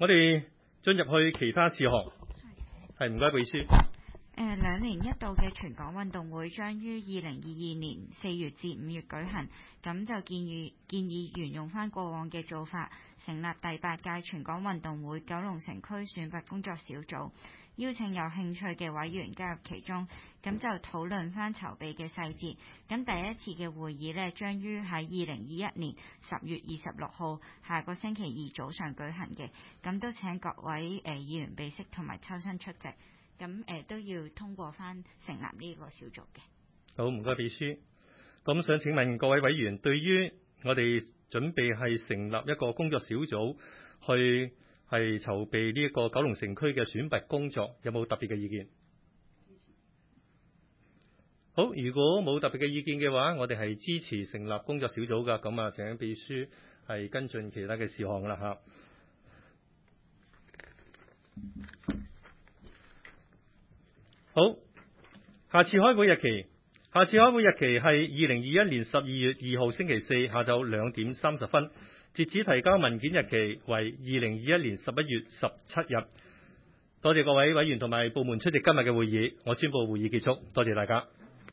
我哋進入去其他事項。係，唔該，秘書。 2年一度嘅全港運動會將於2022年4月至5月舉行，咁就建議沿用翻過往嘅做法，成立第8屆全港運動會九龍城區選拔工作小組，邀請有興趣嘅委員加入其中，咁就討論翻籌備嘅細節。咁第一次嘅會議呢，將於喺2021年10月26號下個星期二早上舉行嘅，咁都請各位議員備悉同埋抽身出席。咁都要通過翻成立呢個小組嘅。 好，唔該秘書。咁想請問各位委員，對於我哋準備係成立一個工作小組去係籌備呢一個九龍城區嘅選拔工作，有冇特別嘅意見？好，如果冇特別嘅意見嘅話，我哋係支持成立工作小組噶。咁啊，請秘書係跟進其他嘅事項啦吓。好，下次開會日期係2021年12月2號星期四下晝2點30分，截止提交文件日期為2021年11月17日。多謝各位委員同埋部門出席今日嘅會議，我宣布會議結束，多謝大家。